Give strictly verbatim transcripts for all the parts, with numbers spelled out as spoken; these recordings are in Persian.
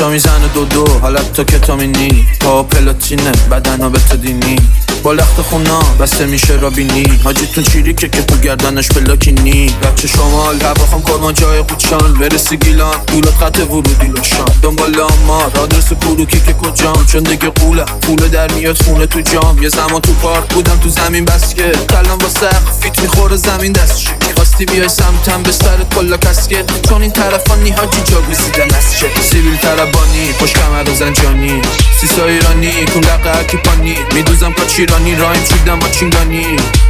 چشا میزنه دو دو حالت تو کتامینی، پا پلاتینه بدن ها به تو دینی، با لخت خونا بسته میشه رابینی، حاجیتون چیریکه که تو گردنش پلاکینی. بچه شمال هواخم کرمان جای قوچان، برسی گیلان دولت خط ورودی لشان، دنبال آمار آدرس کروکی که کجام، چون دیگه قوله پول در میاد خونه تو جام. یه زمان تو پارک بودم تو زمین بسکه، کلم با سقف فیت میخوره زمین دستشه، میخواستی بیای سمتم به سرت کلا کسکه، چون این طرفان نیهاجی جا گوزیدن نسشه، سیبیل طربانی پشت کمر و زنجانی، سیسا ایرانی کن دقه هرکی پانی، میدوزم پا چیرانی رایم شیدم با چینگانی.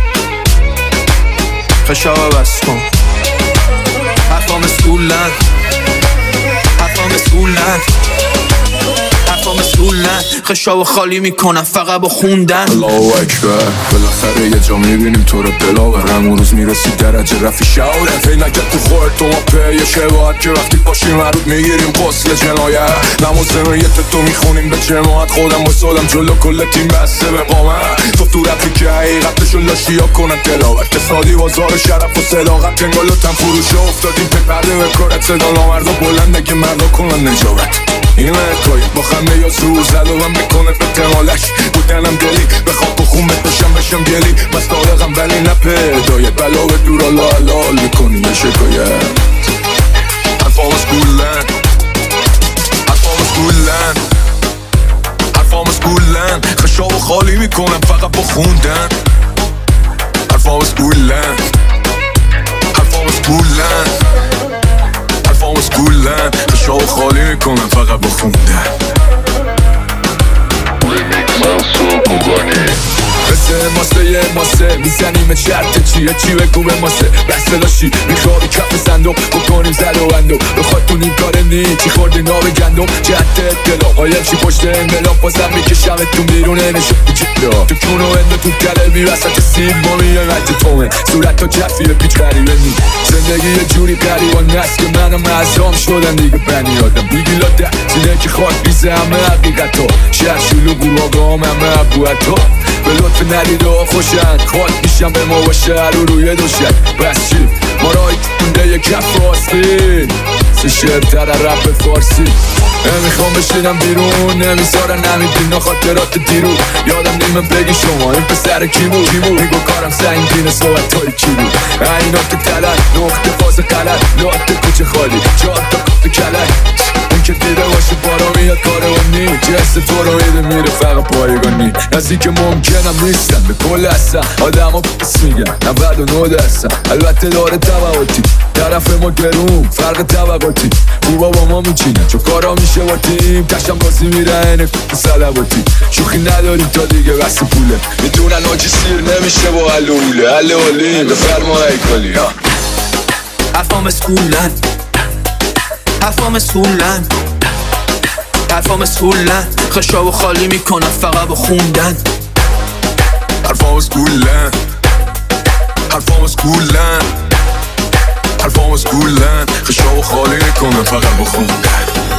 خشاوه بس کن حرفام اسکولن، حرفام اسکولن، حرفام اسکولن، خشاوه خالی میکنم فقط با خوندن. الله اکبر بالاخره یه جا میبینیم تو رو دلاور، همون روز میرسی درجه رفی شعوره، فی نگه تو خورد تو ما پیه شباهت که وقتی پاشیم مرود میگیریم قسل جنایت، نماز زنایت تو میخونیم به جماعت، خودم بسادم جلو کل تیم بسته به قامت، تو تو رفتی که حقیقتشو لاشی ها کنن تلاوت، کسادی بازار شرف و صداقت، تنگال و تن فروش افتادیم پی پرده به کارت، صدا نامردا بلنده که مردا کنن نجابت، این لکای با خنده یا زور زد و هم میکنه به تمالش، بودنم دلی بخواب بخون بتشم بشم گلی، بس دارقم ولی نپدایت، بلا به دور الله حلال میکنی یه شکایت. حرفام اسکولن، حرفام اسکولن، حرفام اسکولن، خشاب خالی میکنم فقط با خوندن. حرفام اسکولن، حرفام اسکولن، حرفام اسکولن، خشاب خالی میکنم فقط با خوندن. مثل ماسه یه ماسه میزنیم شرط چیه چی بگو به ماسه، بسته داشتی میخوابی کف صندوق بکنیم زد و اندو، بخواد تو نیم کاره نی چی خوردی ناب گندم، جهت اطلاع قایم چی پشت انقلاب، بازم میکشم تو بیرونه نشو جدا، تو کونو انده تو کلبی وسط سیب ما میایم عجه تومه، صورت تا کفیه پیچ غریبه نی، زندگی یه جوری قریبان نست که منم معظام شدم دیگه بنی آدم، بیگیلا ده سینه که خاک بیزه همه حقیقت ها، شهر شلو گروه هم همه عبوت ها، به لطف ندید و خوشن خاک میشم به ما باشه رو روی دوشن، بس چی ما رای کنده یه کف آستین سه شعرتر رپ فارسی، نمیخوام بشینم بیرون نمیسارن نمیدین خاطرات دیرو، یادم نیمه بگی شما این پسر کی بود کی بود، میگو کارم سنگینه صحبت های کی بود، اینات تلت نقطه فاز غلط لات کوچه خالی جا تا کافت کلک، این که دیده باشه بارا میاد کاروانی، جست تو رو میده میره فقط پایگانی، نزدیک ممکنم نیستن به کل هستن آدم ها پس میگن نود و نه درصد، البته داره طبعاتی طرف ما گرون فرق طبقاتی، خوبا با ما میچینن چون کارا میشه با تیم، کشم بازی میره اینه سلواتی، شوخی نداریم تا دیگه بس پوله، میدونن آجی سیر نمیشه با علوله علولی بفرما ایکالی. حرفام اسکولن، حرفام اسکولن، حرفام اسکولن، خشاب خالی میکنم فقط با خوندن. حرفام اسکولن، حرفام اسکولن، حرفام اسکولن، خشاب خالی میکنم فقط با خوندن.